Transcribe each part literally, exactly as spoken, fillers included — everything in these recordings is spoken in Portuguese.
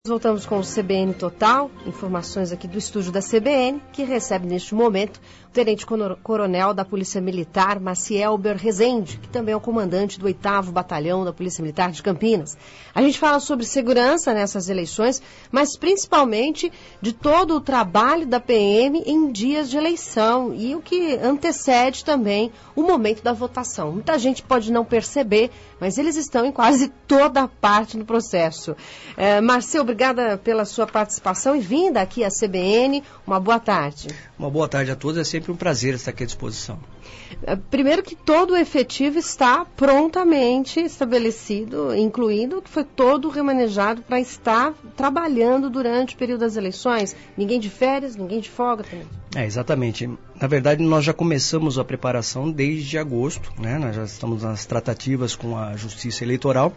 Voltamos com o C B N Total, informações aqui do estúdio da C B N, que recebe neste momento o tenente-coronel da Polícia Militar, Maciel Ber Rezende, que também é o comandante do oitavo Batalhão da Polícia Militar de Campinas. A gente fala sobre segurança nessas eleições, mas principalmente de todo o trabalho da P M em dias de eleição e o que antecede também o momento da votação. Muita gente pode não perceber, mas eles estão em quase toda a parte do processo. É, Marcel, obrigada pela sua participação e vinda aqui à C B N. Uma boa tarde. Uma boa tarde a todos, é sempre um prazer estar aqui à disposição. Primeiro que todo o efetivo está prontamente estabelecido, incluindo que foi todo remanejado para estar trabalhando durante o período das eleições. Ninguém de férias, ninguém de folga também. É, exatamente. Na verdade, nós já começamos a preparação desde agosto, né? Nós já estamos nas tratativas com a Justiça Eleitoral.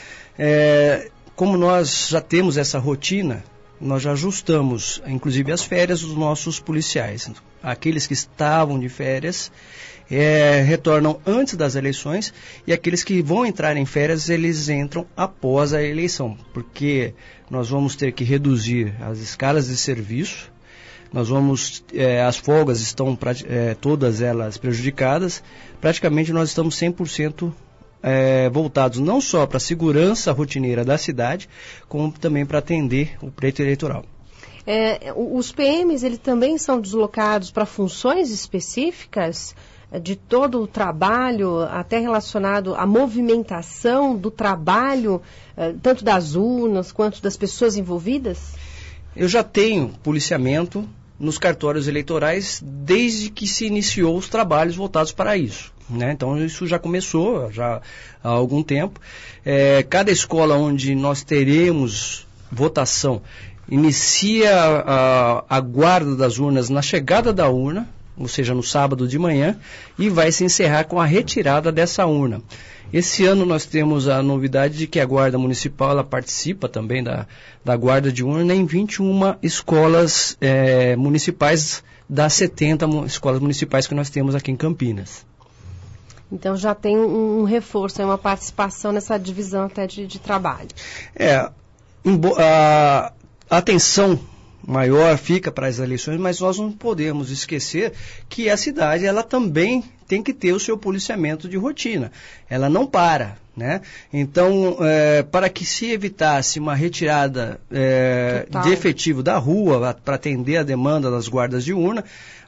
É, como nós já temos essa rotina, nós já ajustamos, inclusive, as férias dos nossos policiais. Aqueles que estavam de férias é, retornam antes das eleições e aqueles que vão entrar em férias, eles entram após a eleição, porque nós vamos ter que reduzir as escalas de serviço, nós vamos, é, as folgas estão é, todas elas prejudicadas, praticamente nós estamos cem por cento É, voltados não só para a segurança rotineira da cidade, como também para atender o pleito eleitoral. É, os P Ms eles também são deslocados para funções específicas de todo o trabalho, até relacionado à movimentação do trabalho, tanto das urnas quanto das pessoas envolvidas? Eu já tenho policiamento nos cartórios eleitorais desde que se iniciou os trabalhos voltados para isso. Né? Então isso já começou já há algum tempo. É, cada escola onde nós teremos votação inicia a, a guarda das urnas na chegada da urna, ou seja, no sábado de manhã, e vai se encerrar com a retirada dessa urna. Esse ano nós temos a novidade de que a Guarda Municipal ela participa também da, da guarda de urna em vinte e uma escolas é, municipais das setenta escolas municipais que nós temos aqui em Campinas. Então já tem um, um reforço, uma participação nessa divisão até de, de trabalho. É, a, a atenção maior fica para as eleições, mas nós não podemos esquecer que a cidade ela também tem que ter o seu policiamento de rotina. Ela não para, né? Então, é, para que se evitasse uma retirada é, de efetivo da rua para atender a demanda das guardas de urna,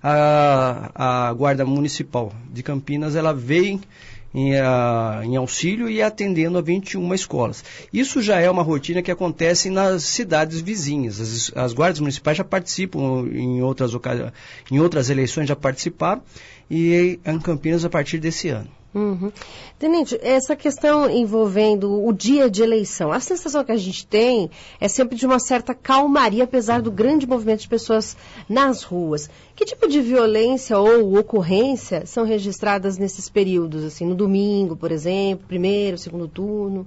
a, a Guarda Municipal de Campinas ela vem em, a, em auxílio e atendendo a vinte e uma escolas. Isso já é uma rotina que acontece nas cidades vizinhas. As, as guardas municipais já participam em outras, em outras eleições, já participaram, e em Campinas a partir desse ano. Uhum. Tenente, essa questão envolvendo o dia de eleição, a sensação que a gente tem é sempre de uma certa calmaria, apesar do grande movimento de pessoas nas ruas. Que tipo de violência ou ocorrência são registradas nesses períodos, assim, no domingo, por exemplo, primeiro, segundo turno?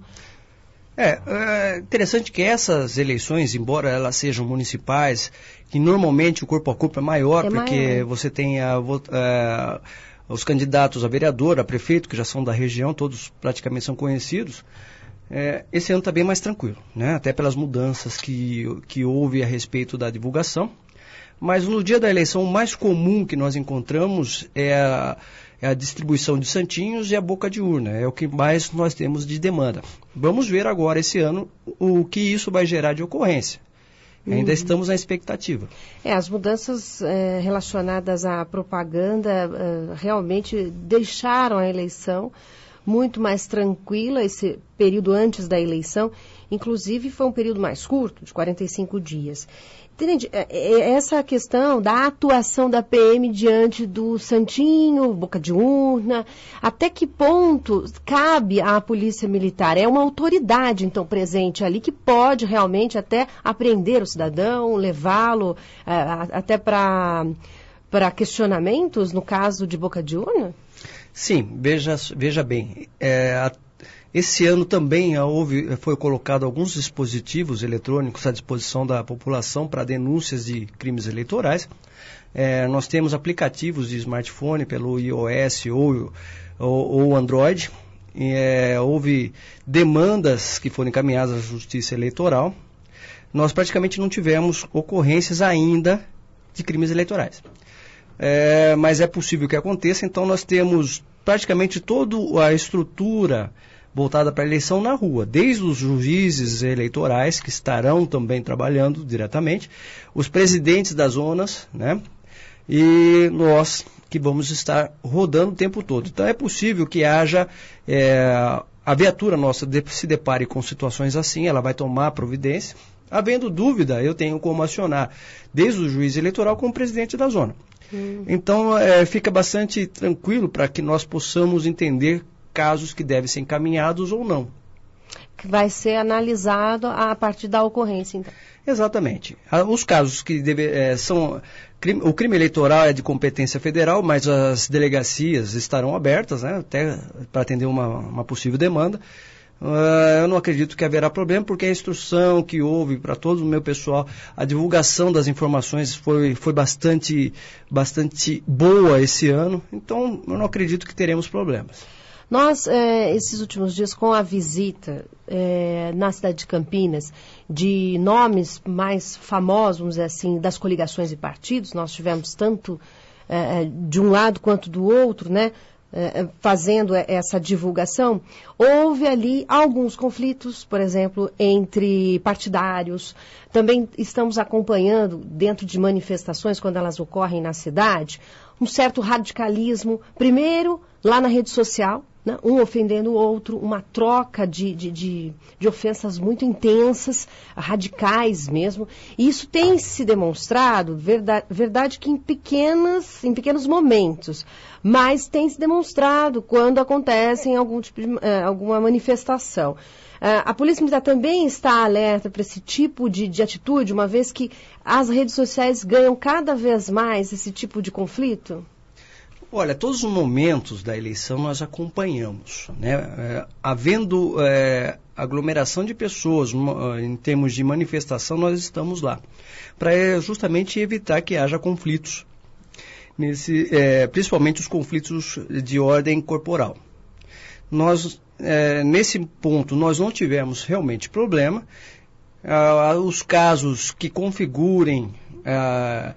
É, é interessante que essas eleições, embora elas sejam municipais, que normalmente o corpo a corpo é maior, é porque maior. Você tem a... a os candidatos a vereador, a prefeito, que já são da região, todos praticamente são conhecidos, é, esse ano está bem mais tranquilo, né? Até pelas mudanças que, que houve a respeito da divulgação. Mas no dia da eleição, o mais comum que nós encontramos é a, é a distribuição de santinhos e a boca de urna, é o que mais nós temos de demanda. Vamos ver agora, esse ano, o que isso vai gerar de ocorrência. Ainda uhum. estamos na expectativa. É, as mudanças é, relacionadas à propaganda é, realmente deixaram a eleição muito mais tranquila, esse período antes da eleição, inclusive foi um período mais curto, de quarenta e cinco dias. Entende? Essa questão da atuação da P M diante do santinho, boca de urna, até que ponto cabe à Polícia Militar? É uma autoridade, então, presente ali que pode realmente até apreender o cidadão, levá-lo é, até para para questionamentos no caso de boca de urna? Sim, veja, veja bem, é, a esse ano também houve, foi colocado alguns dispositivos eletrônicos à disposição da população para denúncias de crimes eleitorais. É, nós temos aplicativos de smartphone pelo iOS ou, ou, ou Android. E, é, houve demandas que foram encaminhadas à Justiça Eleitoral. nós praticamente não tivemos ocorrências ainda de crimes eleitorais. É, mas é possível que aconteça, então nós temos praticamente toda a estrutura voltada para a eleição na rua, desde os juízes eleitorais, que estarão também trabalhando diretamente, os presidentes das zonas, né, e nós que vamos estar rodando o tempo todo. Então é possível que haja, é, a viatura nossa de, se depare com situações assim, ela vai tomar providência. Havendo dúvida, eu tenho como acionar desde o juiz eleitoral como o presidente da zona. Hum. Então, é, fica bastante tranquilo para que nós possamos entender casos que devem ser encaminhados ou não. Que vai ser analisado a partir da ocorrência, então. Exatamente. Os casos que deve, é, são... Crime, o crime eleitoral é de competência federal, mas as delegacias estarão abertas, né, até para atender uma, uma possível demanda. Uh, eu não acredito que haverá problema, porque a instrução que houve para todo o meu pessoal, a divulgação das informações foi, foi bastante, bastante boa esse ano, então eu não acredito que teremos problemas. Nós, eh, esses últimos dias, com a visita eh, na cidade de Campinas de nomes mais famosos, vamos dizer assim, das coligações e partidos, nós tivemos tanto eh, de um lado quanto do outro, né? Fazendo essa divulgação, houve ali alguns conflitos, por exemplo, entre partidários. Também estamos acompanhando, dentro de manifestações, quando elas ocorrem na cidade, um certo radicalismo, primeiro lá na rede social, né, um ofendendo o outro, uma troca de, de, de, de ofensas muito intensas, radicais mesmo. E isso tem se demonstrado, verdade, verdade que em, pequenas, em pequenos momentos, mas tem se demonstrado quando acontece em algum tipo de, uh, alguma manifestação. Uh, a Polícia Militar também está alerta para esse tipo de, de atitude, uma vez que as redes sociais ganham cada vez mais esse tipo de conflito? Olha, todos os momentos da eleição nós acompanhamos, né? É, havendo é, aglomeração de pessoas em termos de manifestação, nós estamos lá, para justamente evitar que haja conflitos, nesse, é, principalmente os conflitos de ordem corporal. Nós, é, nesse ponto, nós não tivemos realmente problema. Ah, os casos que configurem ah,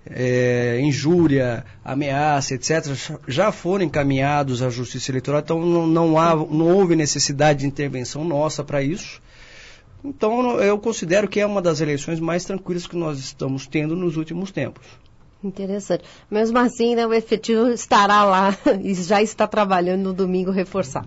É, injúria, ameaça, etcétera, já foram encaminhados à Justiça Eleitoral, então não, não, há, não houve necessidade de intervenção nossa para isso. Então eu considero que é uma das eleições mais tranquilas que nós estamos tendo nos últimos tempos. Interessante. Mesmo assim, né, o efetivo estará lá e já está trabalhando no domingo reforçado.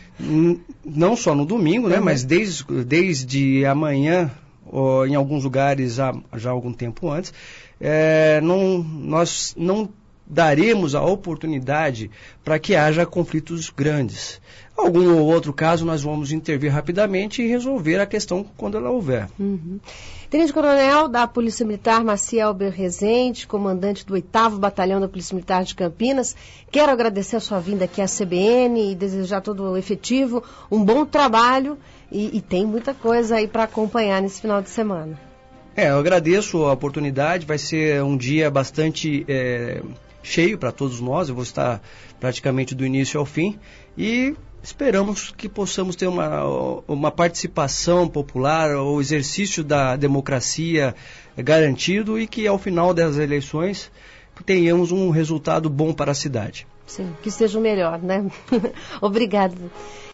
Não só no domingo, né, uhum. mas desde, desde amanhã, ou em alguns lugares já, já há algum tempo antes, É, não, nós não daremos a oportunidade para que haja conflitos grandes. Algum ou outro caso nós vamos intervir rapidamente e resolver a questão quando ela houver. Uhum. Tenente-Coronel da Polícia Militar, Maciel Berrezende, comandante do oitavo Batalhão da Polícia Militar de Campinas, quero agradecer a sua vinda aqui à C B N e desejar todo o efetivo, um bom trabalho e, e tem muita coisa aí para acompanhar nesse final de semana. É, eu agradeço a oportunidade, vai ser um dia bastante é, cheio para todos nós, eu vou estar praticamente do início ao fim e esperamos que possamos ter uma, uma participação popular, o exercício da democracia garantido e que ao final das eleições tenhamos um resultado bom para a cidade. Sim, que seja o melhor, né? Obrigada.